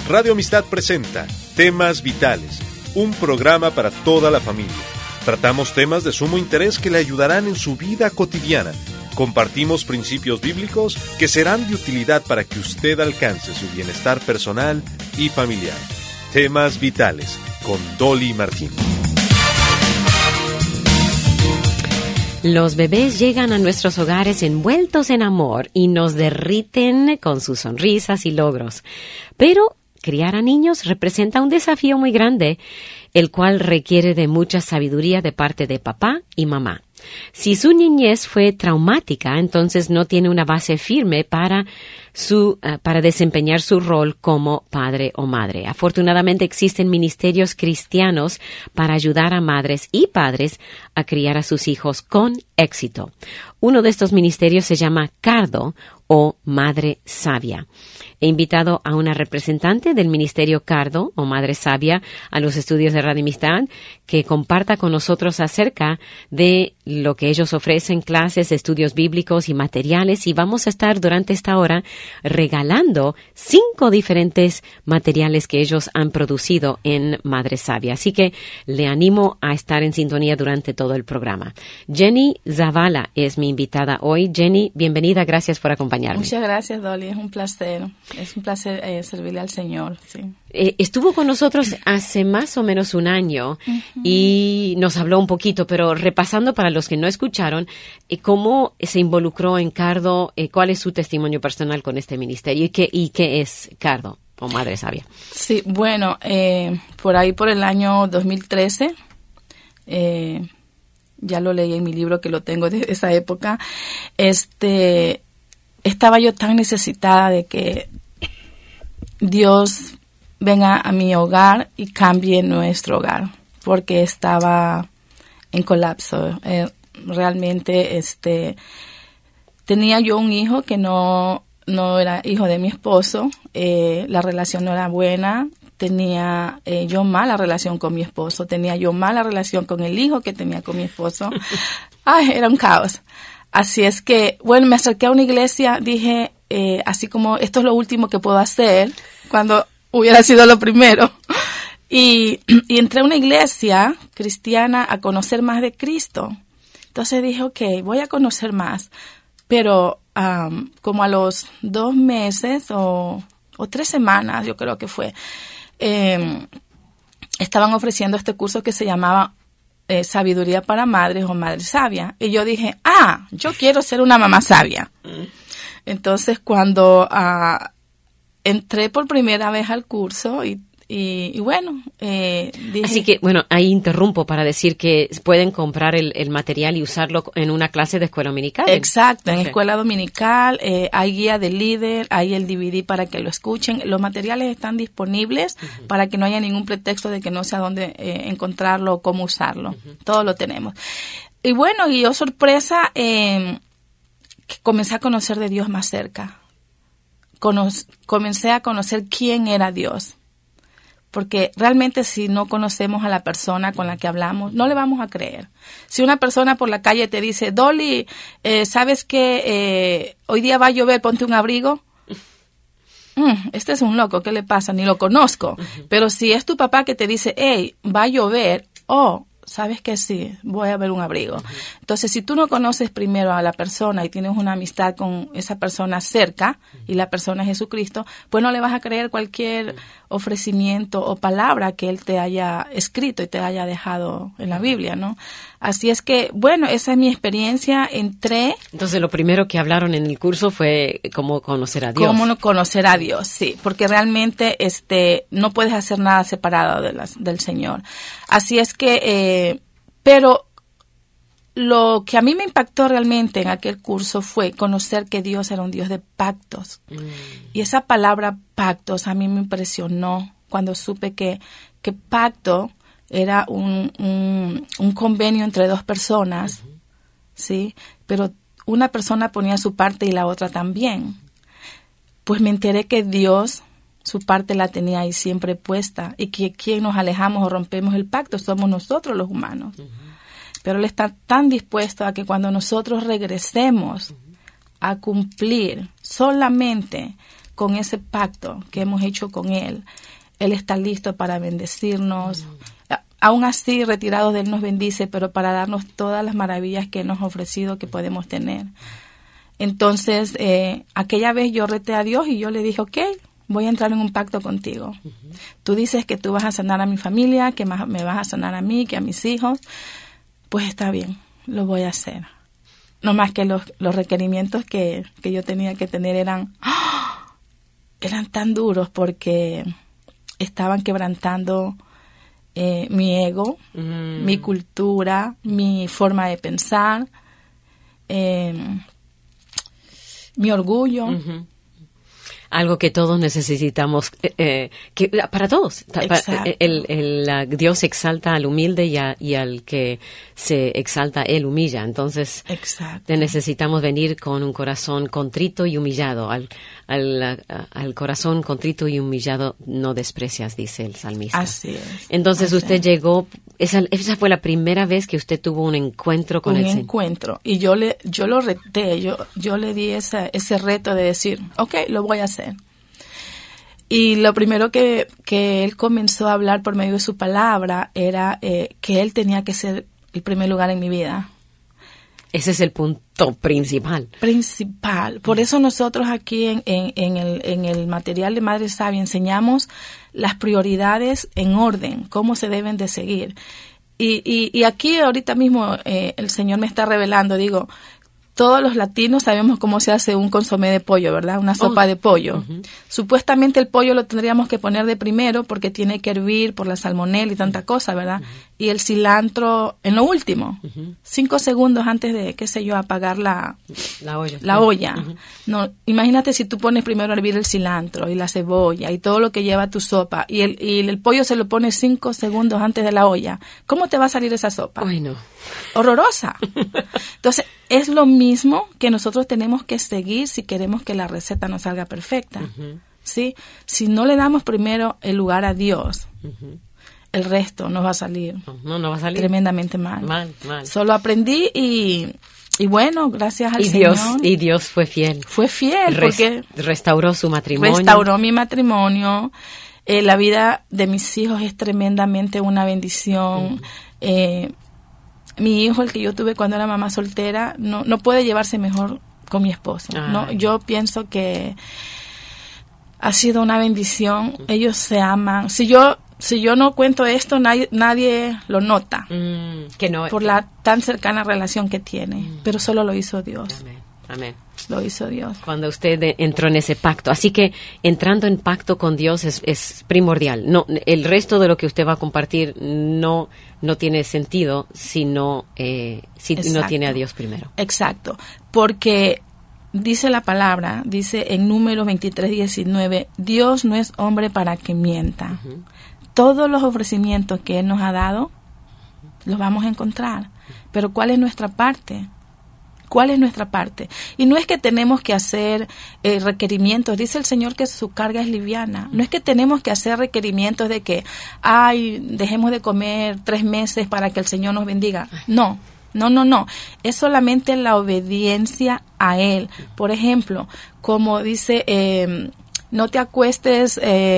Radio Amistad presenta Temas Vitales, un programa para toda la familia. Tratamos temas de sumo interés que le ayudarán en su vida cotidiana. Compartimos principios bíblicos que serán de utilidad para que usted alcance su bienestar personal y familiar. Temas Vitales, con Dolly Martín. Los bebés llegan a nuestros hogares envueltos en amor y nos derriten con sus sonrisas y logros. Pero criar a niños representa un desafío muy grande, el cual requiere de mucha sabiduría de parte de papá y mamá. Si su niñez fue traumática, entonces no tiene una base firme para desempeñar su rol como padre o madre. Afortunadamente existen ministerios cristianos para ayudar a madres y padres a criar a sus hijos con éxito. Uno de estos ministerios se llama Cardo o Madre Sabia. He invitado a una representante del Ministerio Cardo o Madre Sabia a los estudios de Radio Amistad que comparta con nosotros acerca de lo que ellos ofrecen, clases, estudios bíblicos y materiales, y vamos a estar durante esta hora regalando 5 diferentes materiales que ellos han producido en Madre Sabia. Así que le animo a estar en sintonía durante todo el programa. Jenny Zavala es mi invitada hoy. Jenny, bienvenida, gracias por acompañarme. Muchas gracias, Dolly, es un placer servirle al Señor, sí. Estuvo con nosotros hace más o menos un año y nos habló un poquito, pero repasando para los que no escucharon, cómo se involucró en Cardo, cuál es su testimonio personal con este ministerio y qué es Cardo o Madre Sabia. Sí, bueno, por ahí por el año 2013, ya lo leí en mi libro que lo tengo desde esa época, estaba yo tan necesitada de que Dios venga a mi hogar y cambie nuestro hogar, porque estaba en colapso. Realmente tenía yo un hijo que no era hijo de mi esposo, la relación no era buena, tenía yo mala relación con mi esposo, tenía yo mala relación con el hijo que tenía con mi esposo. Ay, era un caos. Así es que, bueno, me acerqué a una iglesia, dije, así como esto es lo último que puedo hacer, cuando hubiera sido lo primero. Y entré a una iglesia cristiana a conocer más de Cristo. Entonces dije, ok, voy a conocer más. Pero como a los 2 meses o 3 semanas, yo creo que fue, estaban ofreciendo este curso que se llamaba Sabiduría para Madres o Madre Sabia. Y yo dije, yo quiero ser una mamá sabia. Entonces cuando entré por primera vez al curso y bueno, dije... Así que, bueno, ahí interrumpo para decir que pueden comprar el material y usarlo en una clase de escuela dominical. Exacto, en escuela dominical, hay guía de líder, hay el DVD para que lo escuchen. Los materiales están disponibles para que no haya ningún pretexto de que no sé a dónde encontrarlo o cómo usarlo. Todo lo tenemos. Y bueno, y yo sorpresa, que comencé a conocer de Dios más cerca. Comencé a conocer quién era Dios. Porque realmente si no conocemos a la persona con la que hablamos, no le vamos a creer. Si una persona por la calle te dice, Dolly, ¿sabes que hoy día va a llover, ponte un abrigo? Este es un loco, ¿qué le pasa? Ni lo conozco. Pero si es tu papá que te dice, hey, va a llover, sabes que sí, voy a ver un abrigo. Entonces, si tú no conoces primero a la persona y tienes una amistad con esa persona cerca, y la persona es Jesucristo, pues no le vas a creer cualquier ofrecimiento o palabra que Él te haya escrito y te haya dejado en la Biblia, ¿no? Así es que, bueno, esa es mi experiencia. Entré. Entonces, lo primero que hablaron en el curso fue cómo conocer a Dios. Cómo conocer a Dios, sí, porque realmente no puedes hacer nada separado del Señor. Así es que, pero lo que a mí me impactó realmente en aquel curso fue conocer que Dios era un Dios de pactos. Y esa palabra pactos a mí me impresionó cuando supe que pacto era un convenio entre 2 personas, ¿sí? Pero una persona ponía su parte y la otra también. Pues me enteré que Dios, su parte la tenía ahí siempre puesta, y que quien nos alejamos o rompemos el pacto somos nosotros los humanos. Pero Él está tan dispuesto a que cuando nosotros regresemos a cumplir solamente con ese pacto que hemos hecho con Él, Él está listo para bendecirnos. Aún así, retirados de Él nos bendice, pero para darnos todas las maravillas que Él nos ha ofrecido que podemos tener. Entonces, aquella vez yo reté a Dios y yo le dije, ok, voy a entrar en un pacto contigo. Tú dices que tú vas a sanar a mi familia, que me vas a sanar a mí, que a mis hijos. Pues está bien, lo voy a hacer. No más que los requerimientos que yo tenía que tener eran tan duros porque estaban quebrantando mi ego, mi cultura, mi forma de pensar, mi orgullo. Algo que todos necesitamos, que para todos. Dios exalta al humilde y al que se exalta, Él humilla. Entonces, te necesitamos venir con un corazón contrito y humillado. Al corazón contrito y humillado no desprecias, dice el salmista. Así es. Entonces usted llegó, esa fue la primera vez que usted tuvo un encuentro con el Señor. Un encuentro. Y yo lo reté, yo le di ese reto de decir, ok, lo voy a hacer. Y lo primero que Él comenzó a hablar por medio de su palabra era que Él tenía que ser el primer lugar en mi vida. Ese es el punto principal. Por eso nosotros aquí en el material de Madre Sabia enseñamos las prioridades en orden, cómo se deben de seguir. Y aquí ahorita mismo el Señor me está revelando, digo, todos los latinos sabemos cómo se hace un consomé de pollo, ¿verdad? Una sopa de pollo. Supuestamente el pollo lo tendríamos que poner de primero porque tiene que hervir por la salmonela y tanta cosa, ¿verdad? Y el cilantro en lo último, 5 segundos antes de, qué sé yo, apagar la olla. No, imagínate si tú pones primero a hervir el cilantro y la cebolla y todo lo que lleva tu sopa y el pollo se lo pones 5 segundos antes de la olla. ¿Cómo te va a salir esa sopa? Ay, no. Horrorosa. Entonces, es lo mismo que nosotros tenemos que seguir si queremos que la receta nos salga perfecta. ¿Sí? Si no le damos primero el lugar a Dios, el resto nos va a salir, no va a salir tremendamente mal. Mal. Solo aprendí y bueno, gracias al Señor. Y Dios fue fiel. Fue fiel porque restauró su matrimonio. Restauró mi matrimonio. La vida de mis hijos es tremendamente una bendición. Mi hijo, el que yo tuve cuando era mamá soltera, no puede llevarse mejor con mi esposo. ¿No? Yo pienso que ha sido una bendición. Ellos se aman. Si yo no cuento esto, nadie lo nota por la tan cercana relación que tiene. Pero solo lo hizo Dios. Amén. Lo hizo Dios. Cuando usted entró en ese pacto. Así que entrando en pacto con Dios es primordial. No, el resto de lo que usted va a compartir no tiene sentido si no tiene a Dios primero. Exacto. Porque dice la palabra, dice en Números 23:19, Dios no es hombre para que mienta. Todos los ofrecimientos que Él nos ha dado, los vamos a encontrar. Pero ¿cuál es nuestra parte? ¿Cuál es nuestra parte? Y no es que tenemos que hacer requerimientos. Dice el Señor que su carga es liviana. No es que tenemos que hacer requerimientos de que, dejemos de comer 3 meses para que el Señor nos bendiga. No. Es solamente la obediencia a Él. Por ejemplo, como dice, no te acuestes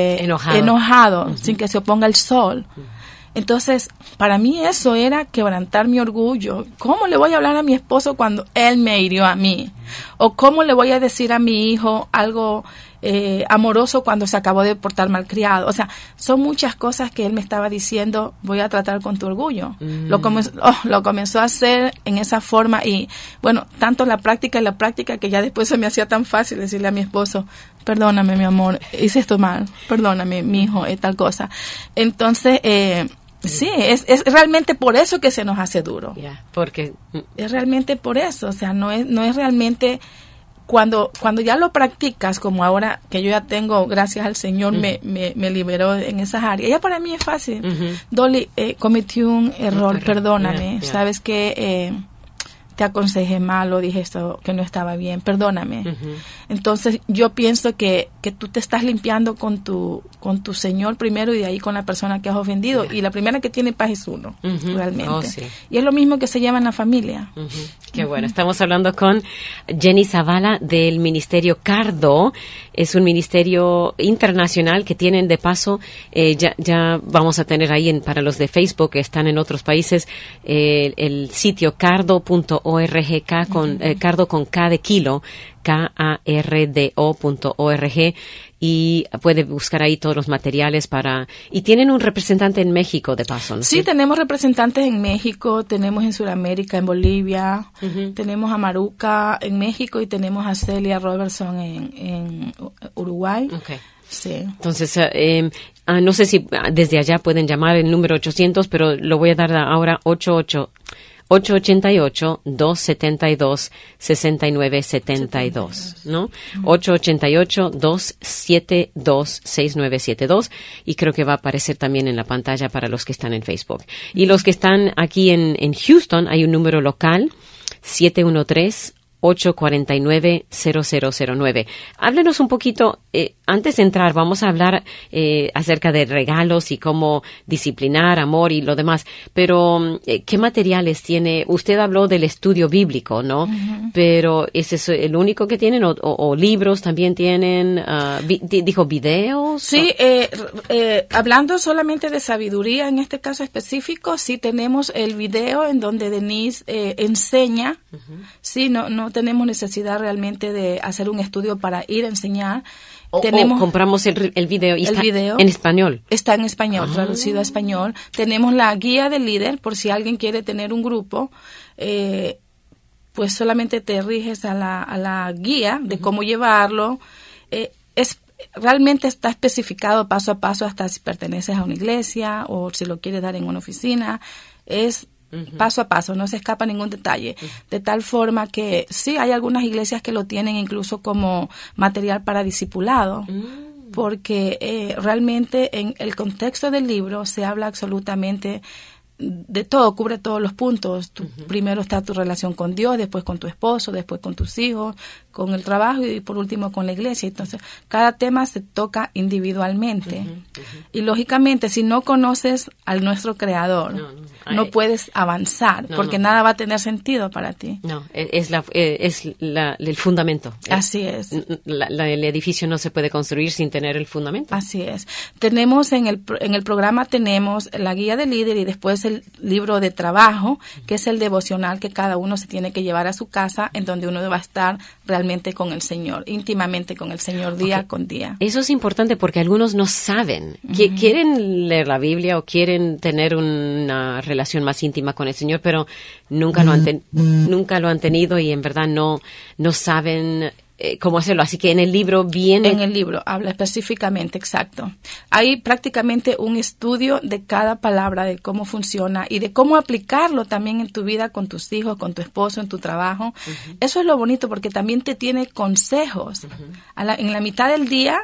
enojado sin que se oponga el sol. Entonces, para mí eso era quebrantar mi orgullo. ¿Cómo le voy a hablar a mi esposo cuando él me hirió a mí? ¿O cómo le voy a decir a mi hijo algo amoroso cuando se acabó de portar malcriado? O sea, son muchas cosas que él me estaba diciendo, voy a tratar con tu orgullo. Lo comenzó a hacer en esa forma y, bueno, tanto la práctica que ya después se me hacía tan fácil decirle a mi esposo, perdóname, mi amor, hice esto mal, perdóname, mi hijo, tal cosa. Entonces, sí, es realmente por eso que se nos hace duro. Porque es realmente por eso, o sea, no es realmente cuando ya lo practicas, como ahora que yo ya tengo, gracias al Señor, me liberó en esas áreas. Ya para mí es fácil. Dolly, cometí un error, perdóname. Sabes que te aconsejé mal o dije esto que no estaba bien, perdóname. Entonces yo pienso que que tú te estás limpiando con tu Señor primero y de ahí con la persona que has ofendido. Y la primera que tiene paz es uno, realmente. Oh, sí. Y es lo mismo que se lleva en la familia. Qué bueno. Estamos hablando con Jenny Zavala del Ministerio Cardo. Es un ministerio internacional que tienen, de paso, ya vamos a tener ahí para los de Facebook que están en otros países, el sitio cardo.org, cardo con K de kilo, kardo.org, y puede buscar ahí todos los materiales y tienen un representante en México, de paso, ¿no? Sí, tenemos representantes en México, tenemos en Sudamérica, en Bolivia, tenemos a Maruca en México y tenemos a Celia Robertson en Uruguay. Okay. Sí. Entonces, no sé si desde allá pueden llamar el número 800, pero lo voy a dar ahora, 888-272-6972, ¿no? 888-272-6972, y creo que va a aparecer también en la pantalla para los que están en Facebook. Y los que están aquí en Houston, hay un número local, 713-849-0009. Háblenos un poquito, antes de entrar, vamos a hablar acerca de regalos y cómo disciplinar, amor y lo demás, pero ¿qué materiales tiene? Usted habló del estudio bíblico, ¿no? Pero ¿ese es el único que tienen o libros también tienen? ¿Dijo videos? Sí, hablando solamente de sabiduría, en este caso específico, sí tenemos el video en donde Denise enseña. Sí, no tenemos necesidad realmente de hacer un estudio para ir a enseñar. O compramos el video y está video en español. Está en español, traducido a español. Tenemos la guía del líder, por si alguien quiere tener un grupo, pues solamente te riges a la guía de cómo llevarlo. Realmente está especificado paso a paso, hasta si perteneces a una iglesia o si lo quieres dar en una oficina. Es paso a paso, no se escapa ningún detalle, de tal forma que sí, hay algunas iglesias que lo tienen incluso como material para discipulado, porque realmente en el contexto del libro se habla absolutamente de todo, cubre todos los puntos. Primero está tu relación con Dios, después con tu esposo, después con tus hijos, con el trabajo y por último con la iglesia. Entonces, cada tema se toca individualmente. Y lógicamente, si no conoces al nuestro Creador, no puedes avanzar, porque nada va a tener sentido para ti. No, es el fundamento. Así es. El edificio no se puede construir sin tener el fundamento. Así es. Tenemos en el programa tenemos la guía del líder y después el libro de trabajo, que es el devocional que cada uno se tiene que llevar a su casa, en donde uno va a estar realmente con el Señor, íntimamente con el Señor día con día. Eso es importante porque algunos no saben, quieren leer la Biblia o quieren tener una relación más íntima con el Señor, pero nunca lo han tenido y en verdad no saben cómo hacerlo. Así que en el libro viene... En el libro habla específicamente, exacto. Hay prácticamente un estudio de cada palabra, de cómo funciona y de cómo aplicarlo también en tu vida con tus hijos, con tu esposo, en tu trabajo. Eso es lo bonito porque también te tiene consejos. En la mitad del día,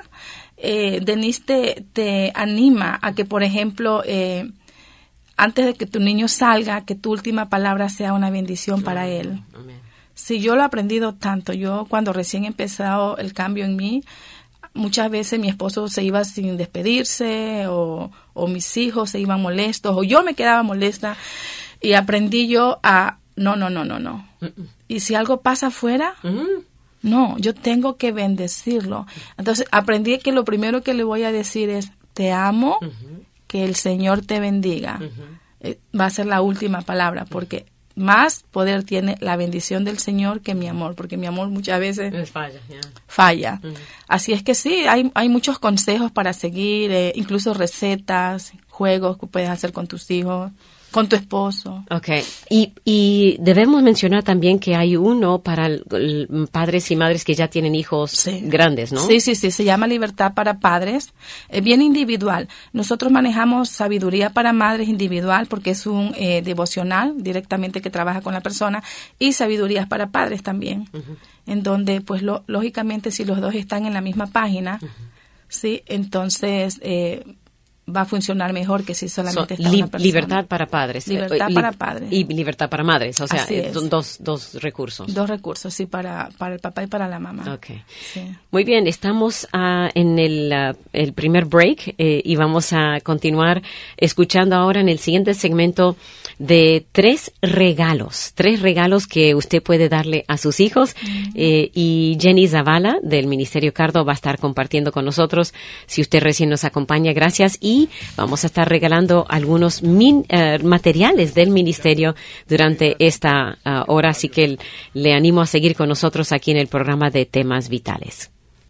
Denise te anima a que, por ejemplo, antes de que tu niño salga, que tu última palabra sea una bendición para él. Amén. Sí, yo lo he aprendido tanto. Yo cuando recién empezado el cambio en mí, muchas veces mi esposo se iba sin despedirse o mis hijos se iban molestos o yo me quedaba molesta y aprendí yo a no. Y si algo pasa afuera, no, yo tengo que bendecirlo. Entonces aprendí que lo primero que le voy a decir es te amo, que el Señor te bendiga. Va a ser la última palabra porque más poder tiene la bendición del Señor que mi amor, porque mi amor muchas veces falla. Así es que sí, hay muchos consejos para seguir, incluso recetas, juegos que puedes hacer con tus hijos, con tu esposo. Okay. Y debemos mencionar también que hay uno para padres y madres que ya tienen hijos grandes, ¿no? Sí, se llama Libertad para Padres, bien individual. Nosotros manejamos Sabiduría para Madres individual porque es un devocional directamente que trabaja con la persona y Sabiduría para Padres también, en donde pues lógicamente si los dos están en la misma página, sí, entonces va a funcionar mejor que si solamente está una persona. Libertad para padres. Libertad para padres. Y libertad para madres. O sea, son dos recursos. Dos recursos, sí, para el papá y para la mamá. Okay. Sí. Muy bien, estamos en el primer break y vamos a continuar escuchando ahora en el siguiente segmento de 3 regalos que usted puede darle a sus hijos. Y Jenny Zavala del Ministerio Cardo va a estar compartiendo con nosotros. Si usted recién nos acompaña, gracias. Y vamos a estar regalando algunos materiales del ministerio durante esta hora, así que le animo a seguir con nosotros aquí en el programa de Temas Vitales.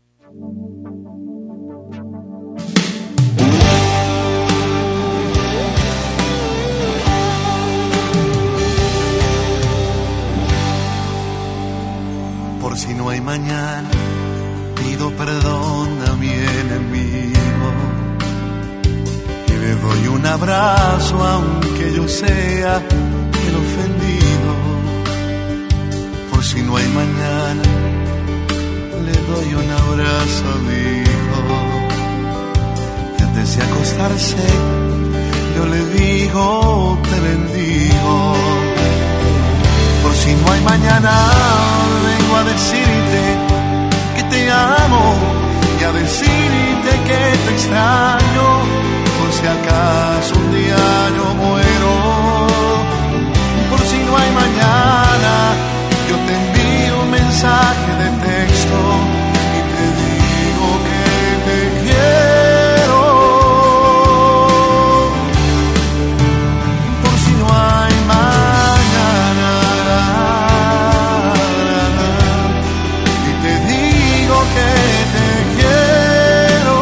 Por si no hay mañana, pido perdón a mi enemigo y le doy un abrazo aunque yo sea el ofendido. Por si no hay mañana, le doy un abrazo a mi hijo y antes de acostarse yo le digo te bendigo. Por si no hay mañana, vengo a decirte que te amo y a decirte que te extraño, por si acaso un día yo muero. Por si no hay mañana, yo te envío un mensaje de texto y te digo que te quiero. Por si no hay mañana, y te digo que te quiero.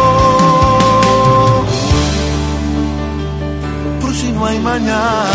Por si no hay mañana.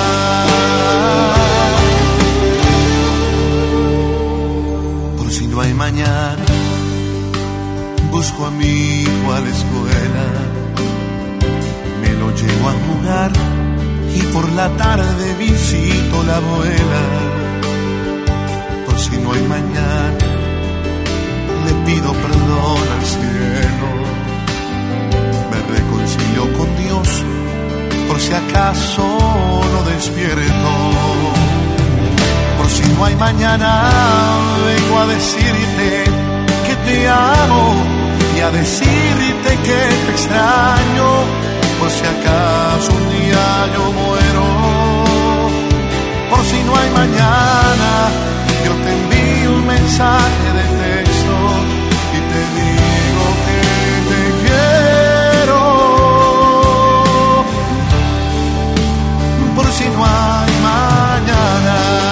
No hay mañana, busco a mi hijo a la escuela, me lo llevo a jugar y por la tarde visito la abuela. Por si no hay mañana, le pido perdón al cielo, me reconcilio con Dios, por si acaso no despierto. Por si no hay mañana, vengo a decirte que te amo y a decirte que te extraño, por si acaso un día yo muero. Por si no hay mañana, yo te envío un mensaje de texto y te digo que te quiero. Por si no hay mañana.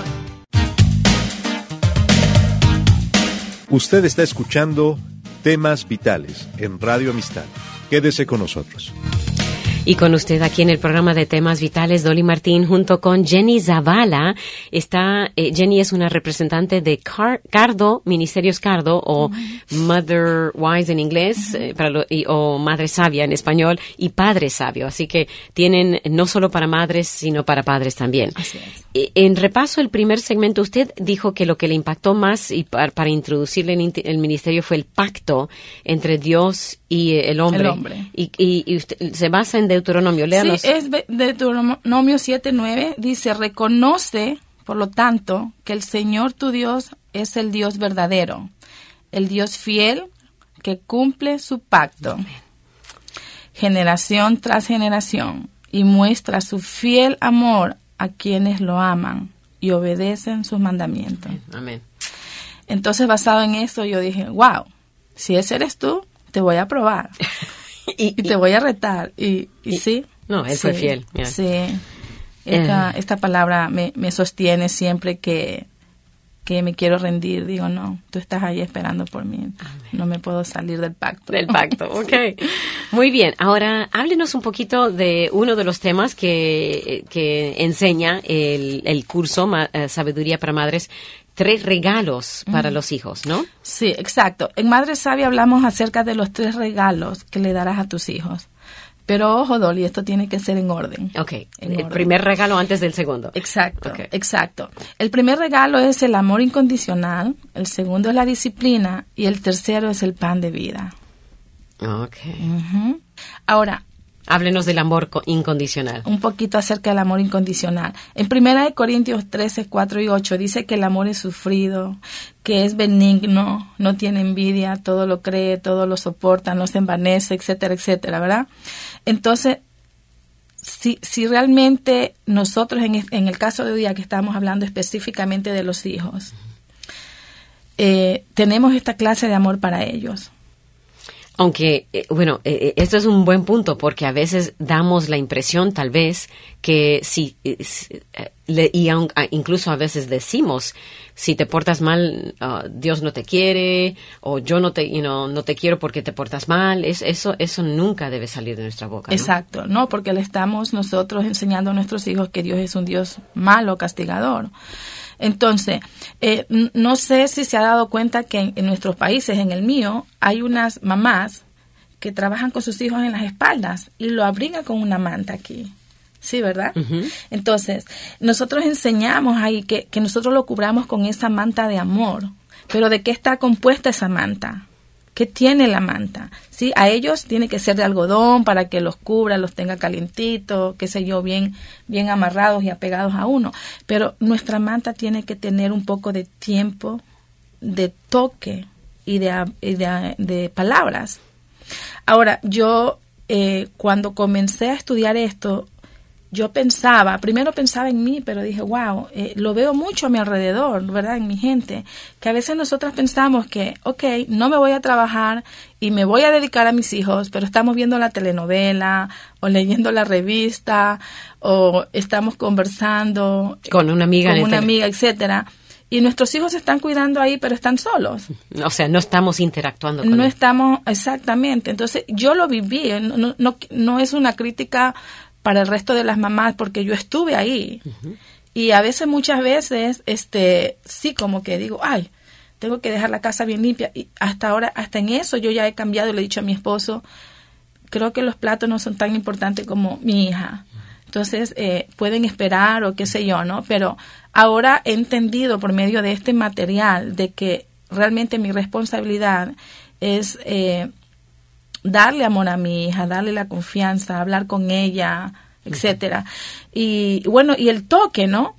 Usted está escuchando Temas Vitales en Radio Amistad. Quédese con nosotros. Y con usted aquí en el programa de Temas Vitales, Dolly Martín, junto con Jenny Zavala. Jenny es una representante de Cardo, Ministerios Cardo, o Mother Wise en inglés, o Madre Sabia en español, y Padre Sabio. Así que tienen no solo para madres, sino para padres también. Así es. En repaso, el primer segmento, usted dijo que lo que le impactó más y para introducirle en el ministerio fue el pacto entre Dios y el hombre. El hombre. Y usted se basa en Deuteronomio. Léanos. Sí, es Deuteronomio 7:9. Dice, reconoce, por lo tanto, que el Señor tu Dios es el Dios verdadero, el Dios fiel que cumple su pacto, generación tras generación, y muestra su fiel amor a quienes lo aman y obedecen sus mandamientos. Amén. Entonces, basado en eso, yo dije, wow, si ese eres tú, te voy a probar y te voy a retar. Y sí. No, él fue fiel. Yeah. Sí. Esta palabra me sostiene siempre que me quiero rendir. Digo, no, tú estás ahí esperando por mí. Amén. No me puedo salir del pacto. Del pacto, ok. Muy bien. Ahora, háblenos un poquito de uno de los temas que enseña el curso Sabiduría para Madres. 3 regalos para los hijos, ¿no? Sí, exacto. En Madre Sabia hablamos acerca de los 3 regalos que le darás a tus hijos. Pero ojo, Dolly, esto tiene que ser en orden. Ok. El primer regalo antes del segundo. Exacto, okay. Exacto. El primer regalo es el amor incondicional, el segundo es la disciplina y el tercero es el pan de vida. Okay. Ahora, háblenos del amor incondicional. Un poquito acerca del amor incondicional. En 1 Corintios 13, 4 y 8 dice que el amor es sufrido, que es benigno, no tiene envidia, todo lo cree, todo lo soporta, no se envanece, etcétera, etcétera, ¿verdad? Entonces, si realmente nosotros, en el caso de hoy día que estamos hablando específicamente de los hijos, tenemos esta clase de amor para ellos. Aunque, esto es un buen punto, porque a veces damos la impresión, tal vez, que incluso a veces decimos, si te portas mal, Dios no te quiere, o yo no te quiero porque te portas mal. Eso nunca debe salir de nuestra boca, ¿no? Exacto, no, porque le estamos nosotros enseñando a nuestros hijos que Dios es un Dios malo, castigador. Entonces, no sé si se ha dado cuenta que en nuestros países, en el mío, hay unas mamás que trabajan con sus hijos en las espaldas y lo abrigan con una manta aquí. Sí, ¿verdad? Uh-huh. Entonces, nosotros enseñamos ahí que nosotros lo cubramos con esa manta de amor. Pero ¿de qué está compuesta esa manta? ¿Qué tiene la manta? Sí, a ellos tiene que ser de algodón para que los cubra, los tenga calientitos, qué sé yo, bien amarrados y apegados a uno. Pero nuestra manta tiene que tener un poco de tiempo, de toque y de palabras. Ahora, yo cuando comencé a estudiar esto, primero pensaba en mí, pero dije, wow, lo veo mucho a mi alrededor, ¿verdad? En mi gente, que a veces nosotras pensamos que, no me voy a trabajar y me voy a dedicar a mis hijos, pero estamos viendo la telenovela o leyendo la revista o estamos conversando con una amiga, etcétera. Y nuestros hijos se están cuidando ahí, pero están solos. O sea, no estamos interactuando con ellos. No estamos, exactamente. Entonces, yo lo viví, no es una crítica para el resto de las mamás, porque yo estuve ahí. Uh-huh. Y a veces, muchas veces, sí, como que digo, ay, tengo que dejar la casa bien limpia. Y hasta ahora, hasta en eso yo ya he cambiado y le he dicho a mi esposo, creo que los platos no son tan importantes como mi hija. Entonces, pueden esperar o qué sé yo, ¿no? Pero ahora he entendido por medio de este material de que realmente mi responsabilidad es darle amor a mi hija, darle la confianza, hablar con ella, etcétera. Y bueno, y el toque, ¿no?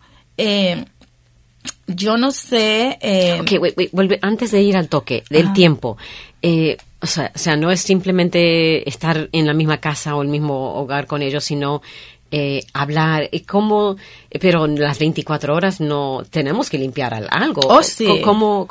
Yo no sé... vuelve, antes de ir al toque, del tiempo. O sea, no es simplemente estar en la misma casa o el mismo hogar con ellos, sino hablar, pero las 24 horas no tenemos que limpiar algo. Oh, sí.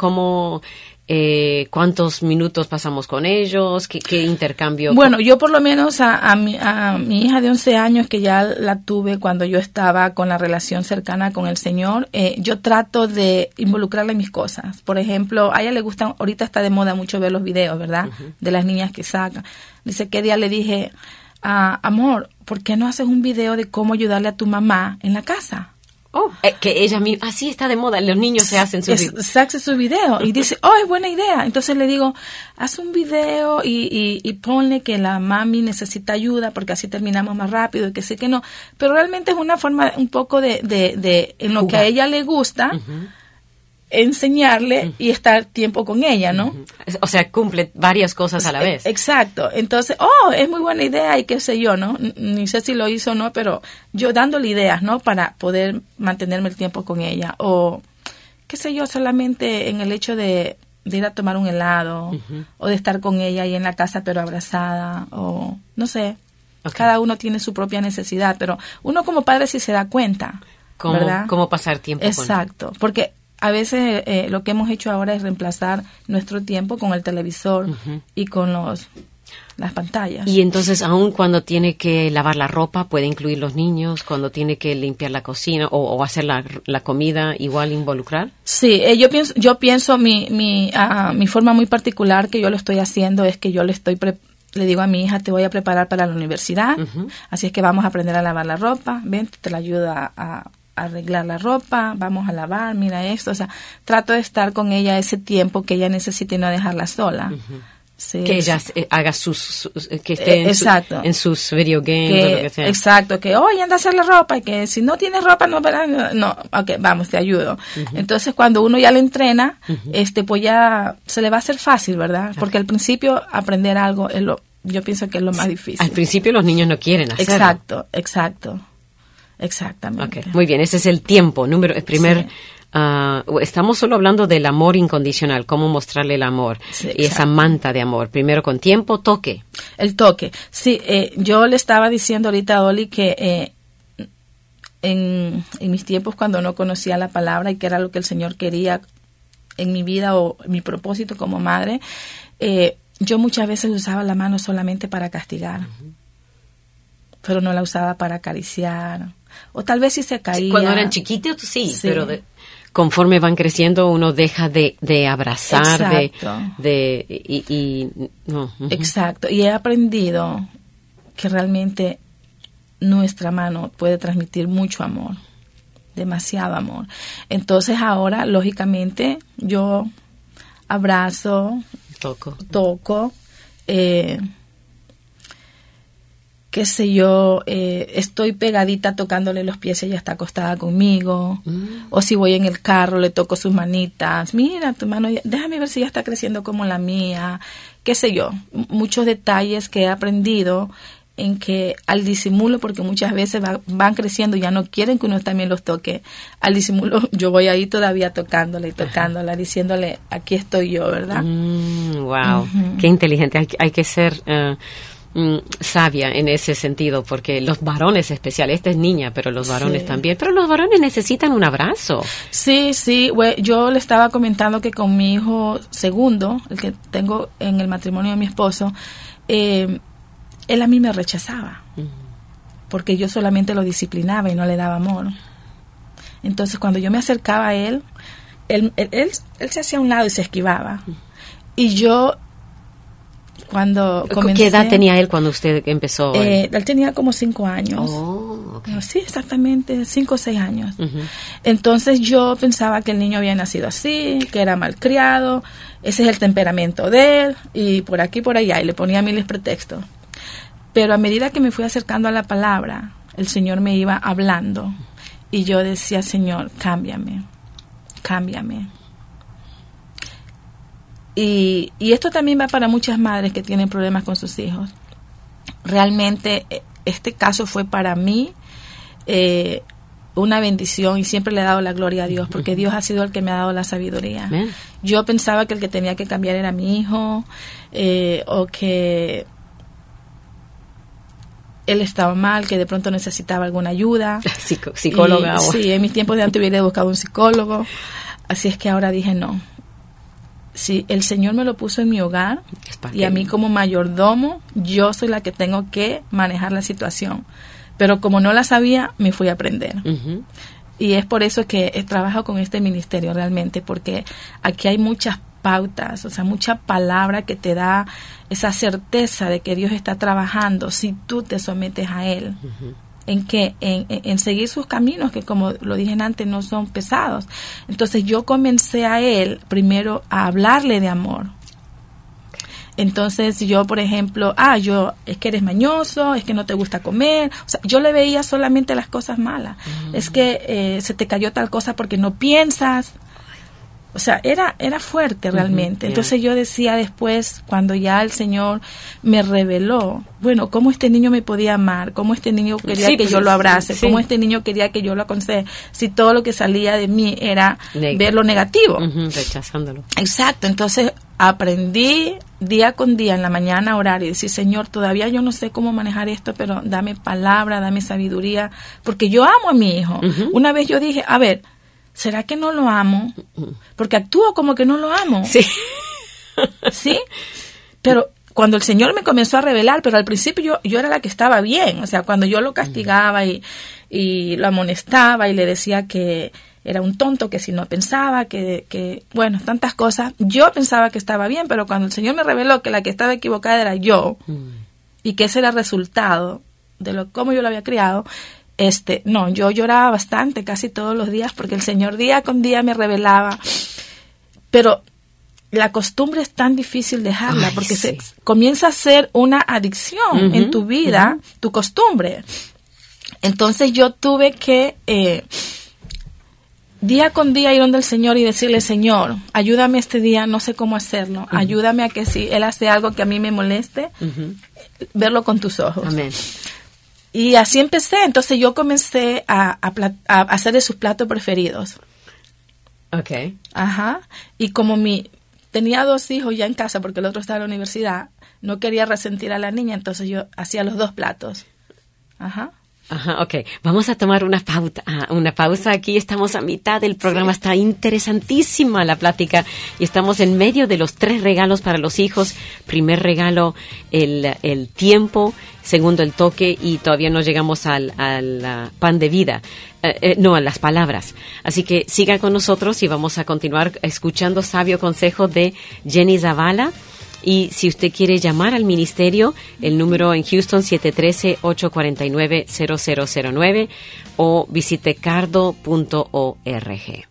¿Cuántos minutos pasamos con ellos? ¿Qué intercambio? Bueno, yo por lo menos a mi hija de 11 años, que ya la tuve cuando yo estaba con la relación cercana con el Señor, yo trato de involucrarla en mis cosas. Por ejemplo, a ella le gusta, ahorita está de moda mucho ver los videos, ¿verdad? Uh-huh. De las niñas que sacan. Dice, ¿qué día le dije? Amor, ¿por qué no haces un video de cómo ayudarle a tu mamá en la casa? Que ella misma, así está de moda, los niños se hacen su video. Se hace su video y dice, es buena idea. Entonces le digo, haz un video y ponle que la mami necesita ayuda porque así terminamos más rápido y que sí que no. Pero realmente es una forma un poco de en lo que a ella le gusta, uh-huh, enseñarle y estar tiempo con ella, ¿no? O sea, cumple varias cosas a la vez. Exacto. Entonces, es muy buena idea y qué sé yo, ¿no? Ni sé si lo hizo o no, pero yo dándole ideas, ¿no? Para poder mantenerme el tiempo con ella. O, qué sé yo, solamente en el hecho de ir a tomar un helado, uh-huh, o de estar con ella ahí en la casa pero abrazada, o no sé. Okay. Cada uno tiene su propia necesidad, pero uno como padre sí se da cuenta, ¿verdad? Cómo pasar tiempo con él. Exacto, porque a veces lo que hemos hecho ahora es reemplazar nuestro tiempo con el televisor, uh-huh, y con las pantallas. Y entonces, aún cuando tiene que lavar la ropa, puede incluir los niños, cuando tiene que limpiar la cocina o hacer la comida, igual involucrar. Sí, yo pienso mi forma muy particular que yo lo estoy haciendo es que yo le digo a mi hija, te voy a preparar para la universidad, uh-huh, así es que vamos a aprender a lavar la ropa, ven, te la ayuda a arreglar la ropa, vamos a lavar, mira esto, o sea, trato de estar con ella ese tiempo que ella necesita y no dejarla sola, uh-huh, Sí, que ella haga que esté exacto. en sus video games o lo que sea. Exacto, que hoy anda a hacer la ropa y que si no tienes ropa no, ok, vamos, te ayudo. Entonces cuando uno ya le entrena, pues ya se le va a hacer fácil, ¿verdad? Porque al principio aprender algo yo pienso que es lo más difícil. Al principio los niños no quieren hacerlo. Exactamente. Okay. Muy bien, ese es el tiempo, estamos solo hablando del amor incondicional, cómo mostrarle el amor y esa manta de amor. Primero con tiempo, toque. El toque. Sí, yo le estaba diciendo ahorita a Oli que en mis tiempos cuando no conocía la palabra y que era lo que el Señor quería en mi vida o mi propósito como madre, yo muchas veces usaba la mano solamente para castigar, pero no la usaba para acariciar. O tal vez si se caía. Cuando eran chiquitos, sí. Pero conforme van creciendo uno deja de abrazar, Exacto. Y he aprendido que realmente nuestra mano puede transmitir mucho amor, demasiado amor. Entonces ahora, lógicamente, yo abrazo, toco, qué sé yo, estoy pegadita tocándole los pies y ella está acostada conmigo, o si voy en el carro le toco sus manitas, mira tu mano, déjame ver si ya está creciendo como la mía, qué sé yo, muchos detalles que he aprendido en que al disimulo, porque muchas veces van creciendo y ya no quieren que uno también los toque, al disimulo yo voy ahí todavía tocándola y tocándola, diciéndole aquí estoy yo, ¿verdad? Wow, qué inteligente, hay que ser sabia en ese sentido, porque los varones especiales, esta es niña, pero los varones también, pero los varones necesitan un abrazo. Sí, yo le estaba comentando que con mi hijo segundo, el que tengo en el matrimonio de mi esposo, él a mí me rechazaba, porque yo solamente lo disciplinaba y no le daba amor. Entonces cuando yo me acercaba a él se hacía a un lado y se esquivaba, y yo cuando comencé... ¿Qué edad tenía él cuando usted empezó? Él tenía como 5 años. Oh, okay. Sí, exactamente, 5 o 6 años. Entonces yo pensaba que el niño había nacido así, que era malcriado, ese es el temperamento de él, y por aquí, por allá, y le ponía miles pretextos. Pero a medida que me fui acercando a la palabra, el Señor me iba hablando, y yo decía, Señor, cámbiame. Y esto también va para muchas madres que tienen problemas con sus hijos. Realmente este caso fue para mí una bendición y siempre le he dado la gloria a Dios porque Dios ha sido el que me ha dado la sabiduría. Amén. Yo pensaba que el que tenía que cambiar era mi hijo o que él estaba mal, que de pronto necesitaba alguna ayuda. Psicóloga. Sí, en mis tiempos de antes hubiera buscado un psicólogo. Así es que ahora dije no. Si el Señor me lo puso en mi hogar y a mí como mayordomo, yo soy la que tengo que manejar la situación. Pero como no la sabía, me fui a aprender. Y es por eso que he trabajado con este ministerio realmente, porque aquí hay muchas pautas, o sea, mucha palabra que te da esa certeza de que Dios está trabajando si tú te sometes a Él. En seguir sus caminos, que como lo dije antes, no son pesados. Entonces yo comencé a él primero a hablarle de amor. Entonces yo, por ejemplo, es que eres mañoso, es que no te gusta comer. O sea, yo le veía solamente las cosas malas. Es que se te cayó tal cosa porque no piensas. O sea, era fuerte realmente. Entonces yo decía después, cuando ya el Señor me reveló, bueno, cómo este niño me podía amar, cómo este niño quería que yo lo abrace, cómo este niño quería que yo lo aconseje, si todo lo que salía de mí era ver lo negativo. Rechazándolo. Exacto, entonces aprendí día con día en la mañana a orar y decir, Señor, todavía yo no sé cómo manejar esto, pero dame palabra, dame sabiduría, porque yo amo a mi hijo. Una vez yo dije, a ver, ¿será que no lo amo? Porque actúo como que no lo amo. Sí. ¿Sí? Pero cuando el Señor me comenzó a revelar, pero al principio yo era la que estaba bien. O sea, cuando yo lo castigaba y lo amonestaba y le decía que era un tonto, que si no pensaba, que bueno, tantas cosas. Yo pensaba que estaba bien, pero cuando el Señor me reveló que la que estaba equivocada era yo y que ese era el resultado de cómo yo lo había criado, yo lloraba bastante, casi todos los días, porque el Señor día con día me revelaba. Pero la costumbre es tan difícil dejarla, porque se comienza a ser una adicción en tu vida, tu costumbre. Entonces yo tuve que día con día ir donde el Señor y decirle: Señor, ayúdame este día, no sé cómo hacerlo, ayúdame a que si Él hace algo que a mí me moleste, verlo con tus ojos. Amén. Y así empecé. Entonces yo comencé a hacer de sus platos preferidos. Okay. Ajá. Y como tenía 2 hijos ya en casa, porque el otro estaba en la universidad, no quería resentir a la niña, entonces yo hacía los 2 platos. Ajá. Ajá, ok. Vamos a tomar una pausa aquí. Estamos a mitad del programa. Está interesantísima la plática y estamos en medio de los 3 regalos para los hijos. Primer regalo, el tiempo. Segundo, el toque, y todavía no llegamos al pan de vida. No, a las palabras. Así que sigan con nosotros y vamos a continuar escuchando sabio consejo de Jenny Zavala. Y si usted quiere llamar al ministerio, el número en Houston 713-849-0009 o visite cardo.org.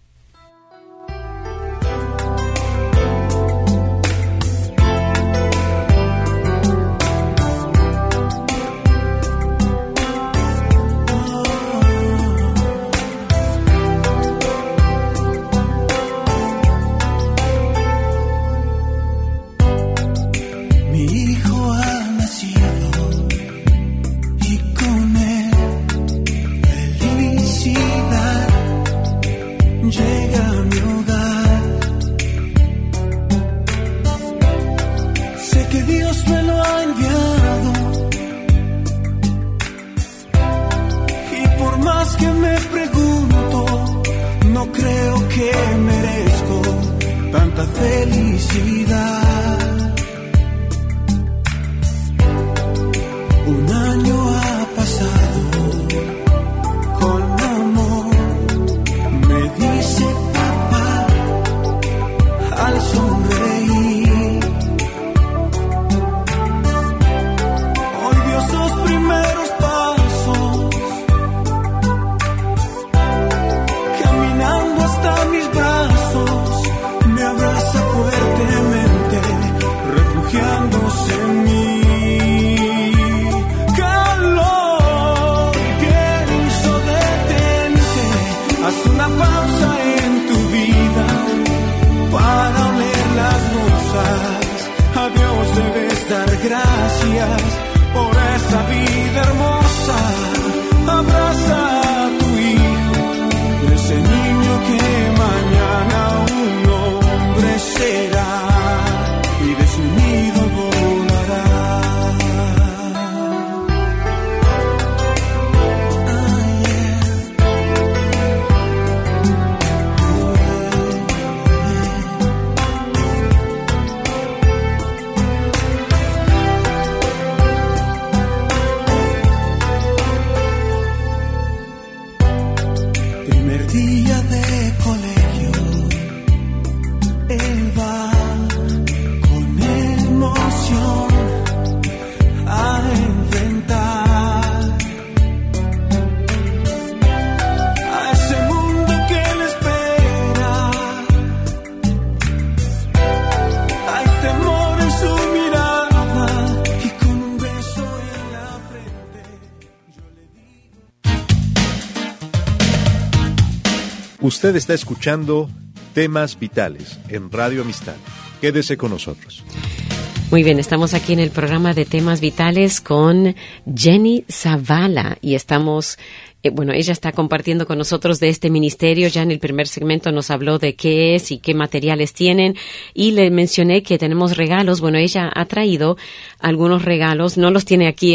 Usted está escuchando Temas Vitales en Radio Amistad. Quédese con nosotros. Muy bien, estamos aquí en el programa de Temas Vitales con Jenny Zavala y estamos... ella está compartiendo con nosotros de este ministerio. Ya en el primer segmento nos habló de qué es y qué materiales tienen. Y le mencioné que tenemos regalos. Bueno, ella ha traído algunos regalos. No los tiene aquí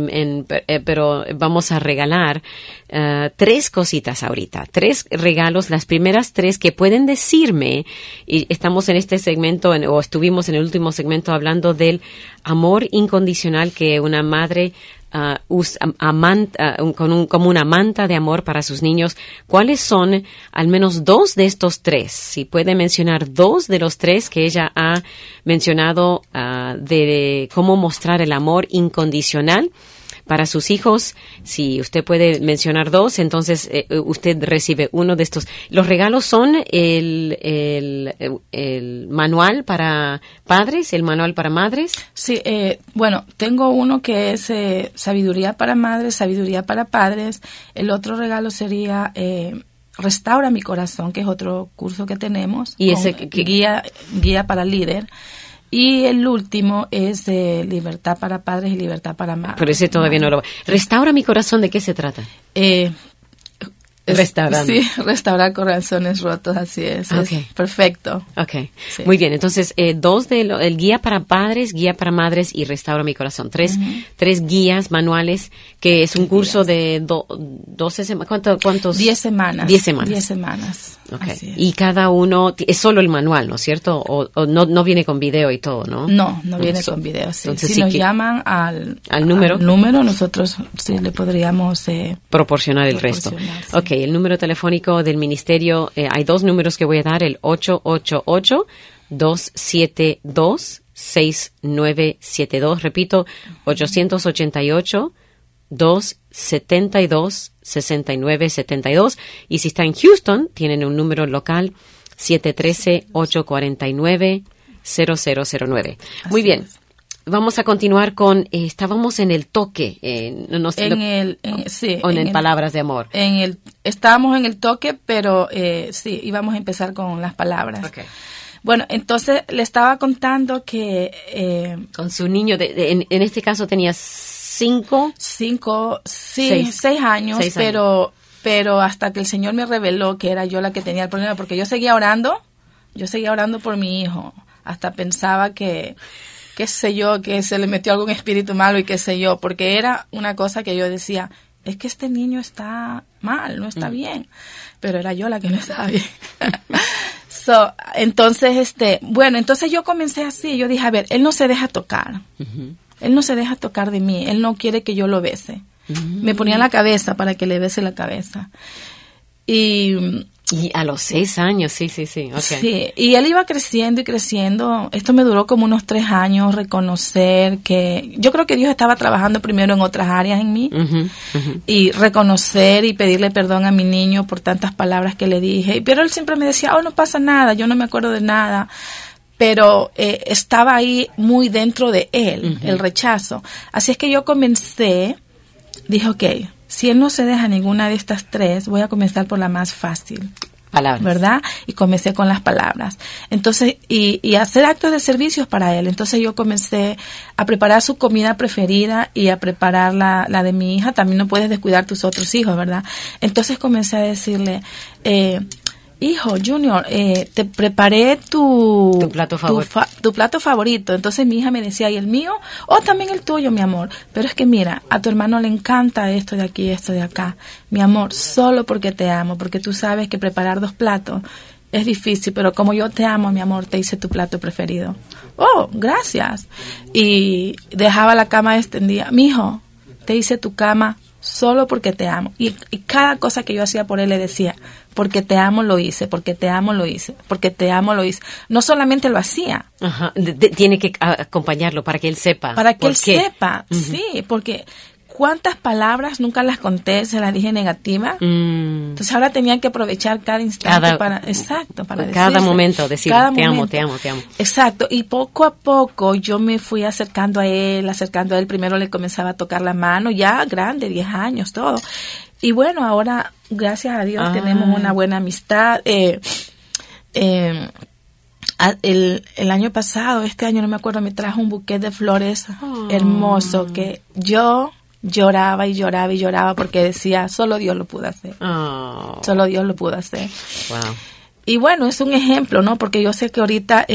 pero vamos a regalar 3 cositas ahorita. 3 regalos. Las primeras 3 que pueden decirme, y estamos en este segmento, o estuvimos en el último segmento hablando del amor incondicional que una madre como una manta de amor para sus niños. ¿Cuáles son al menos 2 de estos 3? Si puede mencionar 2 de los 3 que ella ha mencionado de cómo mostrar el amor incondicional, para sus hijos. Si usted puede mencionar 2, entonces usted recibe uno de estos. Los regalos son el manual para padres, el manual para madres. Sí, bueno, tengo uno que es sabiduría para madres, sabiduría para padres. El otro regalo sería Restaura mi corazón, que es otro curso que tenemos. Y ese guía para líder. Y el último es libertad para padres y libertad para madres. Pero ese todavía no lo... Restaura mi corazón, ¿de qué se trata? Restaurando. Sí, restaurar corazones rotos, así es. Okay. Es perfecto. Okay. Sí. Muy bien, entonces 2 el guía para padres, guía para madres y Restaura mi corazón. 3 guías manuales, que es un curso de 12 semanas. ¿Cuántos? 10 semanas. 10 semanas. 10 semanas. Okay. Así es. Y cada uno es solo el manual, ¿no es cierto? O no viene con video y todo, ¿no? No viene con video. Sí. Entonces, si sí nos que llaman al número, nosotros sí le podríamos proporcionar el resto. Sí. Ok, el número telefónico del ministerio, hay 2 números que voy a dar, el 888-272-6972, repito, 888-272-6972, y si está en Houston, tienen un número local, 713-849-0009. Muy bien. Vamos a continuar con, estábamos en el toque, palabras de amor. Estábamos en el toque, pero sí, íbamos a empezar con las palabras. Okay. Bueno, entonces le estaba contando que... con su niño, en este caso tenía 6 años, pero hasta que el Señor me reveló que era yo la que tenía el problema, porque yo seguía orando por mi hijo, hasta pensaba que qué sé yo, que se le metió algún espíritu malo y qué sé yo, porque era una cosa que yo decía, es que este niño está mal, no está bien, pero era yo la que no estaba bien. Entonces yo comencé así, yo dije, a ver, él no se deja tocar, él no se deja tocar de mí, él no quiere que yo lo bese. Me ponía la cabeza para que le bese la cabeza. Y a los 6 años, sí. Okay. Sí, y él iba creciendo y creciendo. Esto me duró como unos 3 años, reconocer que... Yo creo que Dios estaba trabajando primero en otras áreas en mí. Y reconocer y pedirle perdón a mi niño por tantas palabras que le dije. Pero él siempre me decía, no pasa nada, yo no me acuerdo de nada. Pero estaba ahí muy dentro de él, el rechazo. Así es que yo dije, ok, si él no se deja ninguna de estas 3, voy a comenzar por la más fácil. Palabras. ¿Verdad? Y comencé con las palabras. Entonces, y hacer actos de servicios para él. Entonces yo comencé a preparar su comida preferida y a preparar la de mi hija. También no puedes descuidar tus otros hijos, ¿verdad? Entonces comencé a decirle, hijo, Junior, te preparé tu plato favorito. Tu plato favorito. Entonces mi hija me decía, ¿y el mío? También el tuyo, mi amor. Pero es que mira, a tu hermano le encanta esto de aquí y esto de acá. Mi amor, solo porque te amo, porque tú sabes que preparar 2 platos es difícil, pero como yo te amo, mi amor, te hice tu plato preferido. Gracias. Y dejaba la cama extendida. Mijo, te hice tu cama solo porque te amo. Y cada cosa que yo hacía por él le decía, porque te amo lo hice, porque te amo lo hice, porque te amo lo hice. No solamente lo hacía. Ajá. Tiene que acompañarlo para que él sepa. Para que él sepa, sí, porque ¿cuántas palabras nunca las conté, se las dije negativa? Entonces ahora tenía que aprovechar cada instante para cada momento, decir te amo. Exacto, y poco a poco yo me fui acercando a él. Primero le comenzaba a tocar la mano, ya grande, 10 años, todo. Y bueno, ahora, gracias a Dios, tenemos una buena amistad. El año pasado, este año no me acuerdo, me trajo un buquete de flores hermoso que yo lloraba porque decía, solo Dios lo pudo hacer. Solo Dios lo pudo hacer. Wow. Y bueno, es un ejemplo, ¿no? Porque yo sé que ahorita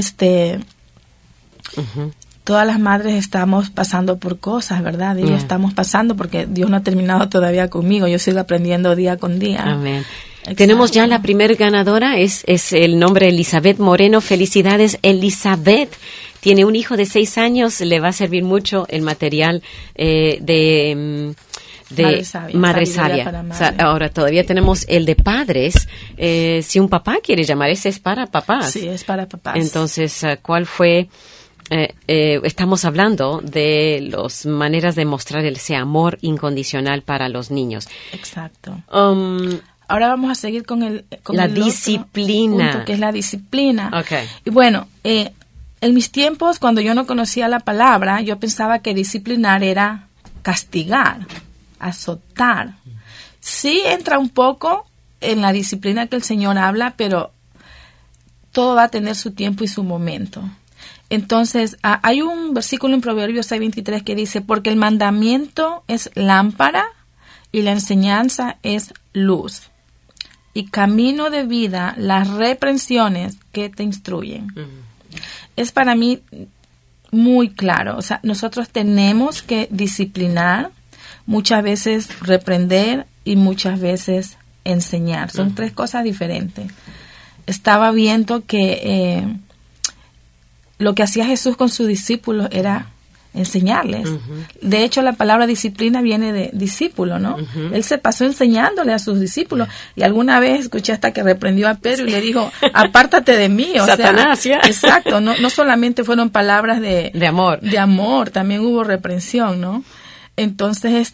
todas las madres estamos pasando por cosas, ¿verdad? Y estamos pasando porque Dios no ha terminado todavía conmigo. Yo sigo aprendiendo día con día. Amén. Exacto. Tenemos ya la primer ganadora, es el nombre Elizabeth Moreno. Felicidades, Elizabeth. Tiene un hijo de 6 años, le va a servir mucho el material de Madre Sabia. Ahora todavía tenemos el de padres. Si un papá quiere llamar, ese es para papás. Sí, es para papás. Entonces, ¿cuál fue estamos hablando de las maneras de mostrar ese amor incondicional para los niños. Exacto. Ahora vamos a seguir con la el disciplina. Otro punto, que es la disciplina. Okay. Y bueno, en mis tiempos, cuando yo no conocía la palabra, yo pensaba que disciplinar era castigar, azotar. Sí entra un poco en la disciplina que el Señor habla, pero todo va a tener su tiempo y su momento. Entonces, hay un versículo en Proverbios 6:23 que dice, porque el mandamiento es lámpara y la enseñanza es luz, y camino de vida las reprensiones que te instruyen. Es para mí muy claro. O sea, nosotros tenemos que disciplinar, muchas veces reprender y muchas veces enseñar. Son tres cosas diferentes. Estaba viendo que lo que hacía Jesús con sus discípulos era enseñarles. De hecho, la palabra disciplina viene de discípulo, ¿no? Él se pasó enseñándole a sus discípulos, y alguna vez escuché hasta que reprendió a Pedro y le dijo, apártate de mí. O Satanás, sea, exacto, no solamente fueron palabras de amor, también hubo reprensión, ¿no? Entonces,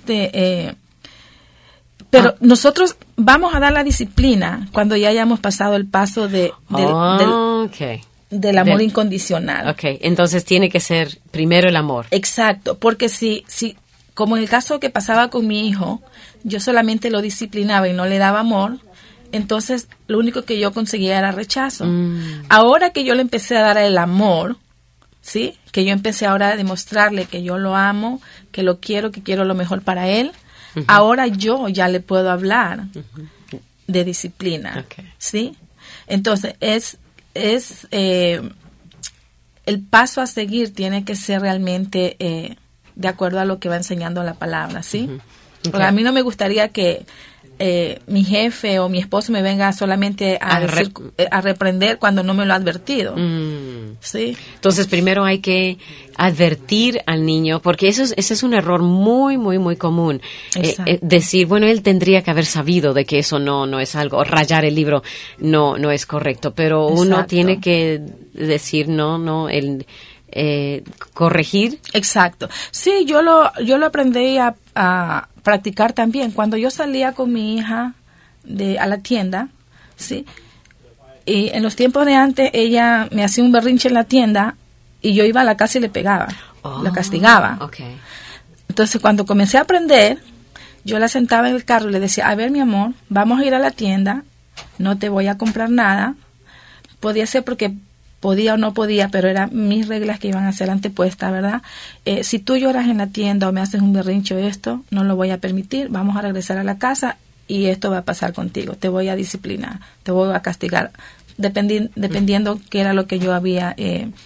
pero nosotros vamos a dar la disciplina cuando ya hayamos pasado el paso del amor incondicional. Okay, entonces tiene que ser primero el amor. Exacto, porque si como en el caso que pasaba con mi hijo, yo solamente lo disciplinaba y no le daba amor, entonces lo único que yo conseguía era rechazo. Ahora que yo le empecé a dar el amor, ¿sí? Que yo empecé ahora a demostrarle que yo lo amo, que lo quiero, que quiero lo mejor para él, ahora yo ya le puedo hablar de disciplina, ¿sí? Entonces el paso a seguir tiene que ser realmente de acuerdo a lo que va enseñando la palabra, ¿sí? Porque a mí no me gustaría que mi jefe o mi esposo me venga solamente a reprender cuando no me lo ha advertido, ¿sí? Entonces primero hay que advertir al niño, porque ese es un error muy, muy, muy común. Decir, bueno, él tendría que haber sabido de que eso no es algo, rayar el libro no es correcto, pero uno tiene que decir corregir. Exacto. Sí, yo lo aprendí a practicar también. Cuando yo salía con mi hija a la tienda, ¿sí? Y en los tiempos de antes, ella me hacía un berrinche en la tienda y yo iba a la casa y le pegaba, la castigaba. Okay. Entonces, cuando comencé a aprender, yo la sentaba en el carro y le decía, a ver, mi amor, vamos a ir a la tienda, no te voy a comprar nada. Podía ser porque podía o no podía, pero eran mis reglas que iban a ser antepuestas, ¿verdad? Si tú lloras en la tienda o me haces un berrincho esto, no lo voy a permitir, vamos a regresar a la casa y esto va a pasar contigo, te voy a disciplinar, te voy a castigar, dependiendo qué era lo que yo había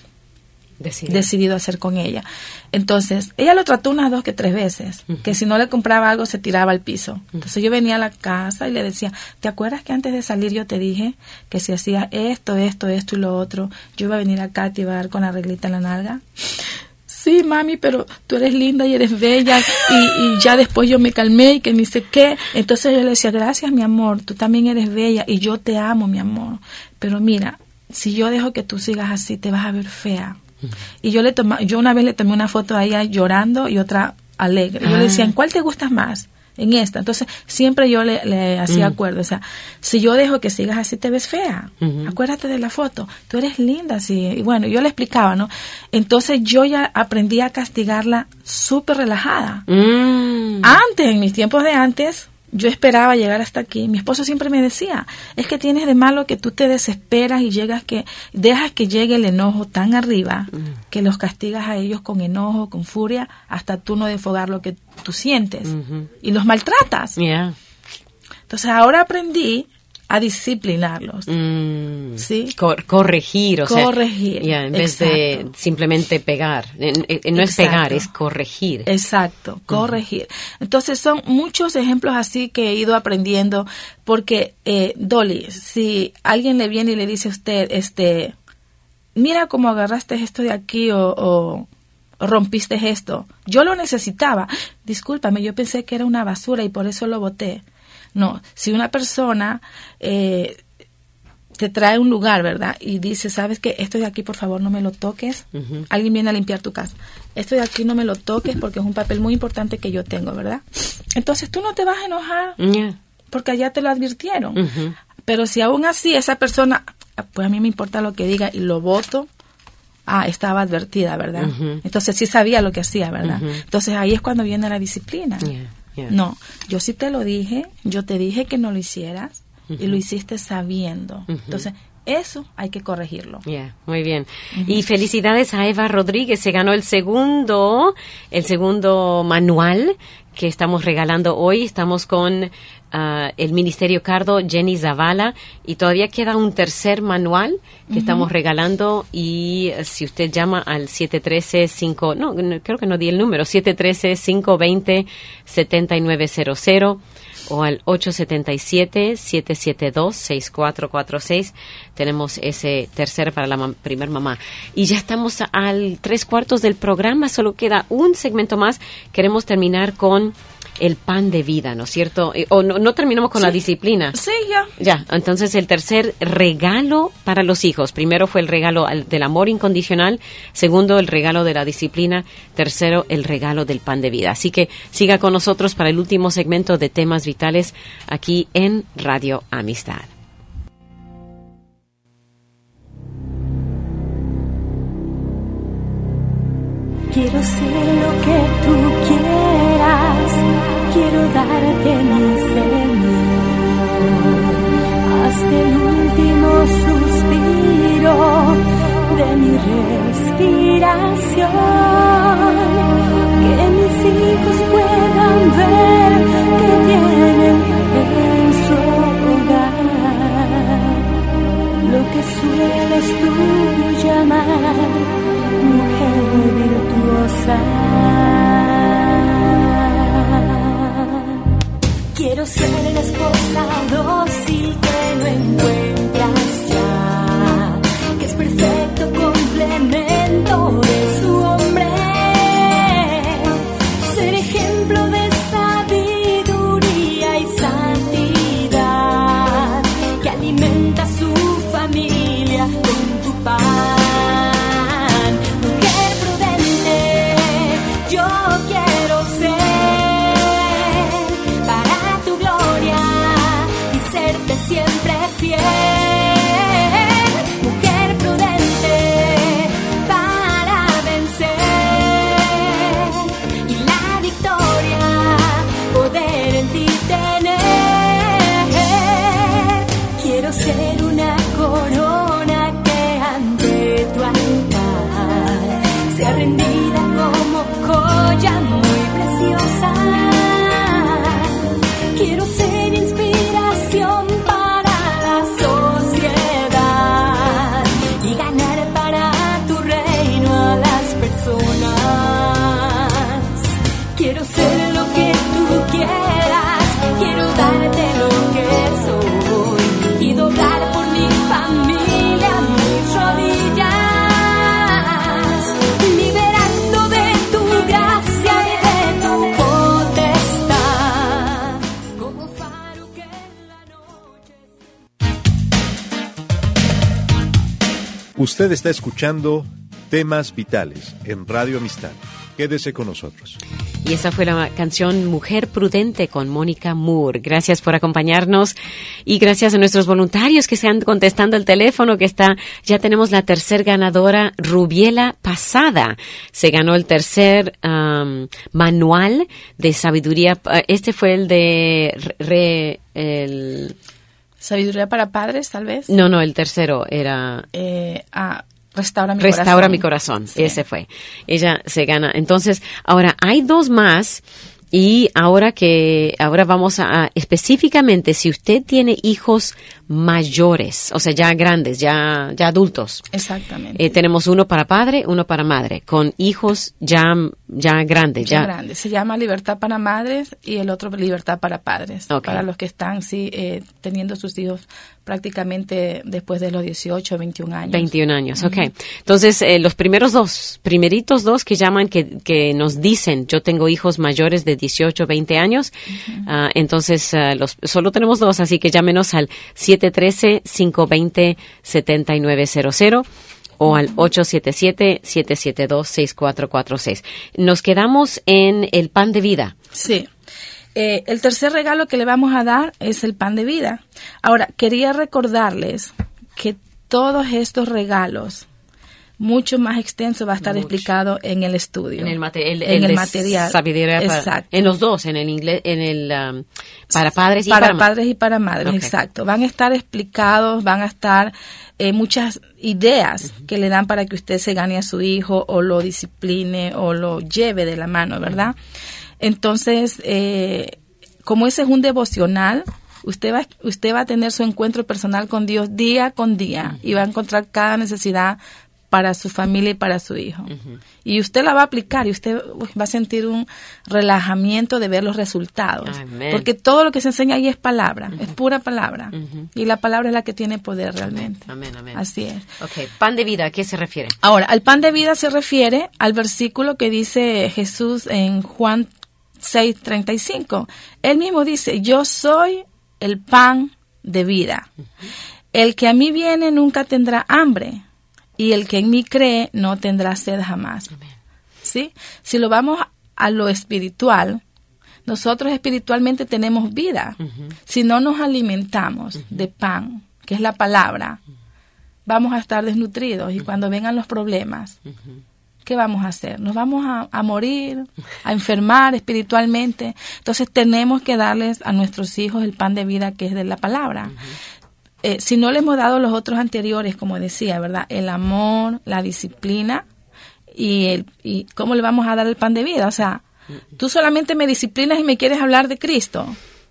decidido hacer con ella. Entonces, ella lo trató unas 2 que 3 veces, que si no le compraba algo se tiraba al piso. Entonces yo venía a la casa y le decía, ¿te acuerdas que antes de salir yo te dije que si hacías esto y lo otro, yo iba a venir acá y te iba a dar con la reglita en la nalga? Sí, mami, pero tú eres linda y eres bella, y ya después yo me calmé y que ni sé qué. Entonces yo le decía, gracias, mi amor, tú también eres bella y yo te amo, mi amor. Pero mira, si yo dejo que tú sigas así, te vas a ver fea. Y yo una vez le tomé una foto a ella llorando y otra alegre. Yo le decía, ¿en cuál te gustas más? En esta. Entonces, siempre yo le hacía acuerdo. O sea, si yo dejo que sigas así, te ves fea. Acuérdate de la foto. Tú eres linda, sí. Y bueno, yo le explicaba, ¿no? Entonces, yo ya aprendí a castigarla súper relajada. Antes, en mis tiempos de antes, yo esperaba llegar hasta aquí. Mi esposo siempre me decía, es que tienes de malo que tú te desesperas y dejas que llegue el enojo tan arriba que los castigas a ellos con enojo, con furia, hasta tú no desfogar lo que tú sientes y los maltratas. Yeah. Entonces ahora aprendí a disciplinarlos, ¿sí? Corregir, corregir, en vez de simplemente pegar. No es pegar, es corregir. Exacto, corregir. Entonces son muchos ejemplos así que he ido aprendiendo, porque, Dolly, si alguien le viene y le dice a usted, mira cómo agarraste esto de aquí o rompiste esto, yo lo necesitaba, discúlpame, yo pensé que era una basura y por eso lo boté. No, si una persona te trae a un lugar, ¿verdad? Y dice, ¿sabes qué? Esto de aquí, por favor, no me lo toques. Alguien viene a limpiar tu casa. Esto de aquí no me lo toques porque es un papel muy importante que yo tengo, ¿verdad? Entonces tú no te vas a enojar porque allá te lo advirtieron. Pero si aún así esa persona, pues a mí me importa lo que diga y lo voto, estaba advertida, ¿verdad? Entonces sí sabía lo que hacía, ¿verdad? Entonces ahí es cuando viene la disciplina. No, yo sí te lo dije, yo te dije que no lo hicieras y lo hiciste sabiendo. Entonces eso hay que corregirlo. Muy bien. Y felicidades a Eva Rodríguez, se ganó el segundo manual que estamos regalando hoy. Estamos con el Ministerio Cardo, Jenny Zavala, y todavía queda un tercer manual que estamos regalando, y si usted llama al 713-5, creo que no di el número, 713-520-7900 o al 877-772-6446. Tenemos ese tercer para la primer mamá. Y ya estamos al 3/4 del programa, solo queda un segmento más. Queremos terminar con el pan de vida, ¿no es cierto? O no terminamos con la disciplina. Sí, ya. Ya, entonces el tercer regalo para los hijos. Primero fue el regalo del amor incondicional, segundo el regalo de la disciplina, tercero el regalo del pan de vida. Así que siga con nosotros para el último segmento de Temas Vitales aquí en Radio Amistad. Quiero ser lo que tú quieras, quiero darte mi Señor, hasta el último suspiro de mi respiración, que mis hijos puedan ver que tienen en su hogar lo que sueles tú llamar mujer virtuosa. Quiero ser la esposa dócil que no encuentras ya, que es perfecto complemento de su hombre. Ser ejemplo de sabiduría y santidad, que alimenta a su familia con tu pan. Siempre fiel, mujer prudente para vencer y la victoria poder en ti tener. Quiero ser una corona que ante tu altar sea rendida como joya muy preciosa. Quiero ser inspiración para la sociedad y ganar para tu reino a las personas. Quiero ser lo que tú quieras, quiero darte lo que soy y doblar por mi familia mis rodillas, liberando de tu gracia y de tu potestad, como faro que en la noche. Usted está escuchando Temas Vitales en Radio Amistad. Quédese con nosotros. Y esa fue la canción Mujer Prudente con Mónica Moore. Gracias por acompañarnos y gracias a nuestros voluntarios que están contestando el teléfono, ya tenemos la tercer ganadora, Rubiela Pasada. Se ganó el tercer manual de sabiduría. Este fue el de Sabiduría para padres, tal vez. No, el tercero era Restaura mi corazón. Restaura mi corazón, sí. Ese fue. Ella se gana. Entonces, ahora hay dos más y ahora vamos a específicamente si usted tiene hijos mayores, o sea, ya grandes, ya adultos. Exactamente. Tenemos uno para padre, uno para madre, con hijos ya grandes. Ya grandes. Se llama Libertad para Madres y el otro Libertad para Padres. Okay. Para los que están, teniendo sus hijos prácticamente después de los 18 o 21 años. 21 años, ok. Entonces, los primeritos dos que llaman, que nos dicen, yo tengo hijos mayores de 18, 20 años, entonces solo tenemos dos, así que llámenos al 713-520-7900 o al 877-772-6446. Nos quedamos en el pan de vida. Sí. El tercer regalo que le vamos a dar es el pan de vida. Ahora, quería recordarles que todos estos regalos, mucho más extenso, va a estar explicado en el estudio. En el material. Exacto. En los dos, en el inglés, para padres y para padres y para madres, okay. Exacto. Van a estar explicados, van a estar muchas ideas que le dan para que usted se gane a su hijo o lo discipline o lo lleve de la mano, ¿verdad? Entonces, como ese es un devocional, usted va a tener su encuentro personal con Dios día con día y va a encontrar cada necesidad para su familia y para su hijo. Y usted la va a aplicar y usted va a sentir un relajamiento de ver los resultados. Amén. Porque todo lo que se enseña ahí es palabra, es pura palabra. Y la palabra es la que tiene poder realmente. Amén, amén. Así es. Ok, pan de vida, ¿a qué se refiere? Ahora, al pan de vida se refiere al versículo que dice Jesús en Juan 6:35. Él mismo dice, yo soy el pan de vida. El que a mí viene nunca tendrá hambre, y el que en mí cree no tendrá sed jamás. ¿Sí? Si lo vamos a lo espiritual, nosotros espiritualmente tenemos vida. Si no nos alimentamos de pan, que es la palabra, vamos a estar desnutridos, y cuando vengan los problemas, ¿qué vamos a hacer? Nos vamos a morir, a enfermar espiritualmente. Entonces tenemos que darles a nuestros hijos el pan de vida que es de la palabra. Si no le hemos dado los otros anteriores, como decía, ¿verdad? El amor, la disciplina y ¿cómo le vamos a dar el pan de vida? O sea, tú solamente me disciplinas y me quieres hablar de Cristo.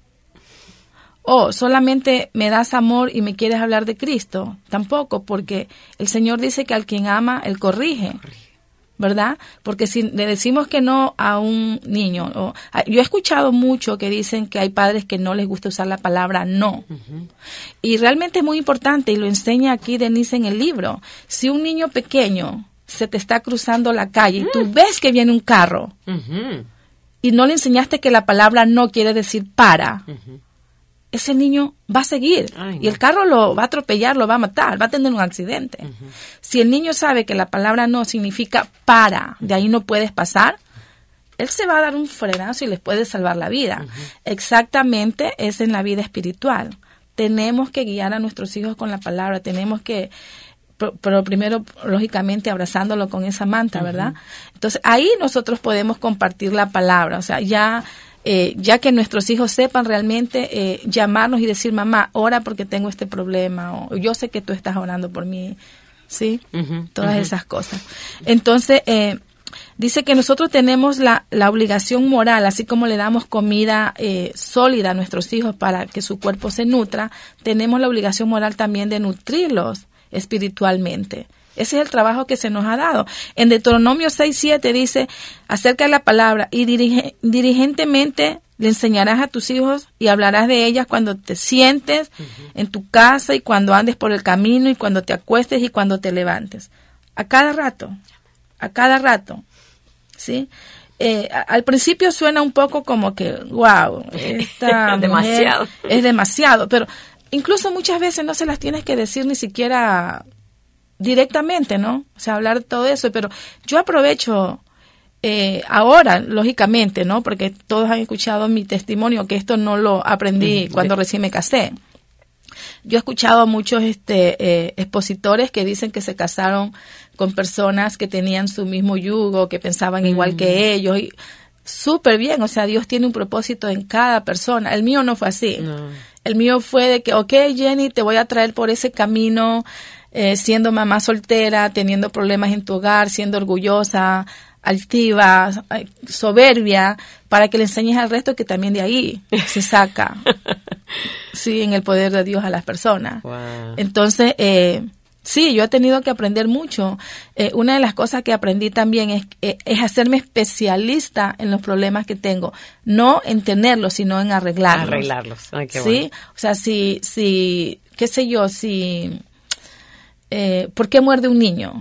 O solamente me das amor y me quieres hablar de Cristo. Tampoco, porque el Señor dice que al quien ama, Él corrige. ¿Verdad? Porque si le decimos que no a un niño, yo he escuchado mucho que dicen que hay padres que no les gusta usar la palabra no. Y realmente es muy importante, y lo enseña aquí Denise en el libro. Si un niño pequeño se te está cruzando la calle y tú ves que viene un carro y no le enseñaste que la palabra no quiere decir para, ese niño va a seguir. Ay, no. Y el carro lo va a atropellar, lo va a matar, va a tener un accidente. Si el niño sabe que la palabra no significa para, de ahí no puedes pasar, él se va a dar un frenazo y les puede salvar la vida. Exactamente es en la vida espiritual. Tenemos que guiar a nuestros hijos con la palabra, tenemos que, pero primero, lógicamente, abrazándolo con esa manta, ¿verdad? Entonces, ahí nosotros podemos compartir la palabra, o sea, ya que nuestros hijos sepan realmente llamarnos y decir, mamá, ora porque tengo este problema, o yo sé que tú estás orando por mí, ¿sí? Todas esas cosas. Entonces, dice que nosotros tenemos la obligación moral, así como le damos comida sólida a nuestros hijos para que su cuerpo se nutra, tenemos la obligación moral también de nutrirlos espiritualmente. Ese es el trabajo que se nos ha dado. En Deuteronomio 6:7 dice, acerca de la palabra, y diligentemente le enseñarás a tus hijos y hablarás de ellas cuando te sientes en tu casa y cuando andes por el camino y cuando te acuestes y cuando te levantes. A cada rato, ¿sí? Al principio suena un poco como que, wow, esta demasiado. Es demasiado, pero incluso muchas veces no se las tienes que decir ni siquiera directamente, ¿no? O sea, hablar de todo eso, pero yo aprovecho ahora, lógicamente, ¿no? Porque todos han escuchado mi testimonio, que esto no lo aprendí cuando recién me casé. Yo he escuchado a muchos expositores que dicen que se casaron con personas que tenían su mismo yugo, que pensaban igual que ellos, y súper bien, o sea, Dios tiene un propósito en cada persona. El mío no fue así. No. El mío fue de que, ok, Jenny, te voy a traer por ese camino, siendo mamá soltera, teniendo problemas en tu hogar, siendo orgullosa, altiva, soberbia, para que le enseñes al resto que también de ahí se saca, sí, en el poder de Dios a las personas. Wow. Entonces, sí, yo he tenido que aprender mucho. Una de las cosas que aprendí también es hacerme especialista en los problemas que tengo, no en tenerlos, sino en arreglarlos. Ay, qué sí, bueno. O sea, si qué sé yo, si, ¿por qué muerde un niño?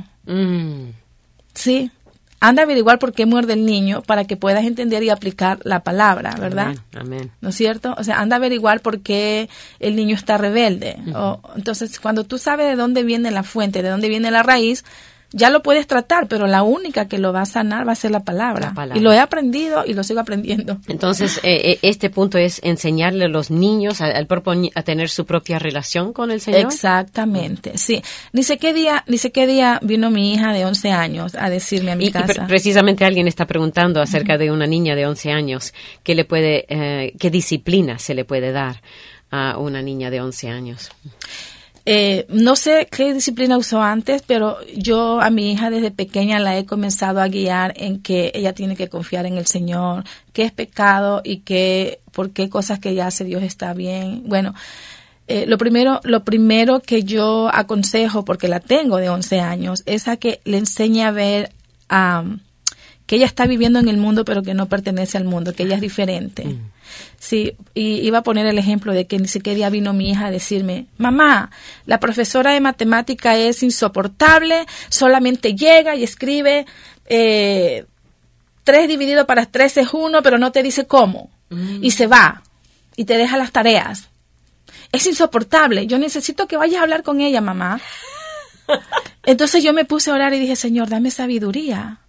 Sí, anda a averiguar por qué muerde el niño para que puedas entender y aplicar la palabra, ¿verdad? Amén. ¿No es cierto? O sea, anda a averiguar por qué el niño está rebelde. Entonces, cuando tú sabes de dónde viene la fuente, de dónde viene la raíz, ya lo puedes tratar, pero la única que lo va a sanar va a ser la palabra. Y lo he aprendido y lo sigo aprendiendo. Entonces, este punto es enseñarle a los niños, al propio a tener su propia relación con el Señor. Exactamente, sí. Ni sé qué día vino mi hija de 11 años a decirme a mi casa. Y precisamente alguien está preguntando acerca de una niña de 11 años, ¿qué disciplina se le puede dar a una niña de 11 años? No sé qué disciplina usó antes, pero yo a mi hija desde pequeña la he comenzado a guiar en que ella tiene que confiar en el Señor, que es pecado y que por qué cosas que ella hace Dios está bien. Bueno, lo primero que yo aconsejo, porque la tengo de 11 años, es a que le enseñe a ver que ella está viviendo en el mundo, pero que no pertenece al mundo, que ella es diferente. Sí, y iba a poner el ejemplo de que ni siquiera día vino mi hija a decirme, mamá, la profesora de matemática es insoportable, solamente llega y escribe 3 dividido para 3 es 1, pero no te dice cómo, y se va, y te deja las tareas. Es insoportable, yo necesito que vayas a hablar con ella, mamá. Entonces yo me puse a orar y dije, Señor, dame sabiduría,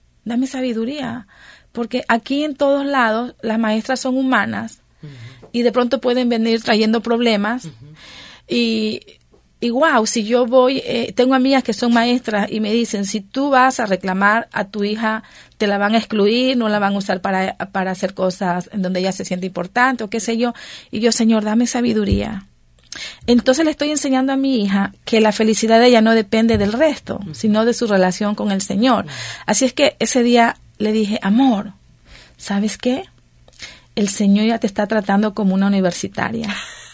porque aquí en todos lados las maestras son humanas y de pronto pueden venir trayendo problemas y wow, si yo voy, tengo amigas que son maestras y me dicen, si tú vas a reclamar a tu hija, te la van a excluir, no la van a usar para hacer cosas en donde ella se siente importante o qué sé yo, y yo, Señor, dame sabiduría. Entonces le estoy enseñando a mi hija que la felicidad de ella no depende del resto, sino de su relación con el Señor. Así es que ese día le dije, amor, ¿sabes qué? El Señor ya te está tratando como una universitaria.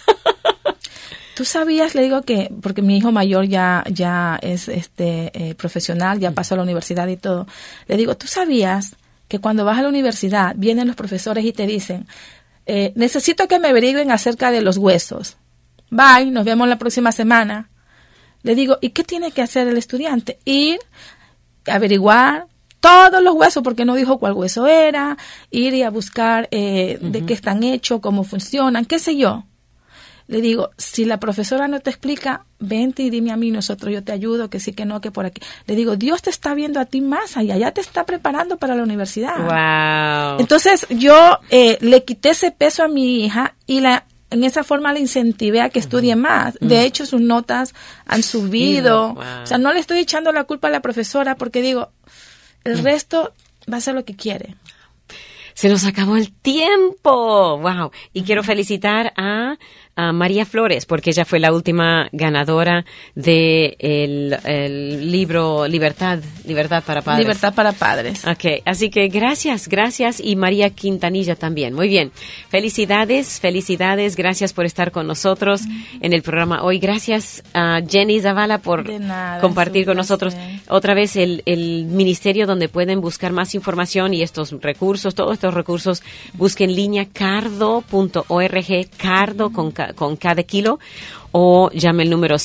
¿Tú sabías? Le digo que, porque mi hijo mayor ya es profesional, ya pasó a la universidad y todo. Le digo, ¿tú sabías que cuando vas a la universidad vienen los profesores y te dicen, necesito que me averigüen acerca de los huesos? Bye, nos vemos la próxima semana. Le digo, ¿y qué tiene que hacer el estudiante? Ir, averiguar todos los huesos, porque no dijo cuál hueso era, ir y a buscar de qué están hechos, cómo funcionan, qué sé yo. Le digo, si la profesora no te explica, vente y dime a mí, yo te ayudo, que sí, que no, que por aquí. Le digo, Dios te está viendo a ti más allá, ya te está preparando para la universidad. Wow. Entonces yo le quité ese peso a mi hija y en esa forma le incentivé a que estudie más. De hecho, sus notas han subido. Wow. O sea, no le estoy echando la culpa a la profesora porque digo, el resto va a hacer lo que quiere. Se nos acabó el tiempo. Wow. Y quiero felicitar a María Flores, porque ella fue la última ganadora de el libro Libertad para Padres. Libertad para Padres. Okay, así que gracias, y María Quintanilla también. Muy bien, felicidades, gracias por estar con nosotros en el programa hoy. Gracias a Jenny Zavala por compartir con nosotros otra vez el ministerio donde pueden buscar más información y estos recursos, todos estos recursos, busquen en línea cardo.org, cardo con cada kilo, o llame el número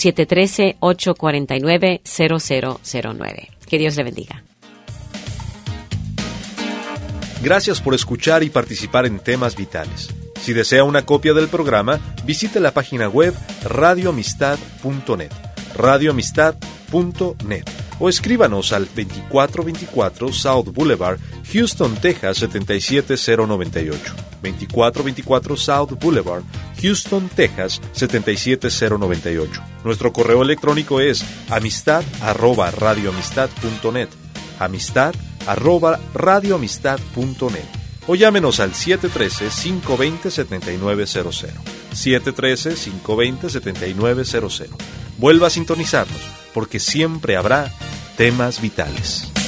713-849-0009. Que Dios le bendiga. Gracias por escuchar y participar en Temas Vitales. Si desea una copia del programa, visite la página web radioamistad.net, radioamistad.net, o escríbanos al 2424 South Boulevard, Houston, Texas 77098. 2424 South Boulevard, Houston, Texas 77098. Nuestro correo electrónico es amistad@radioamistad.net, amistad@radioamistad.net, o llámenos al 713-520-7900, 713-520-7900. Vuelva a sintonizarnos, porque siempre habrá Temas Vitales.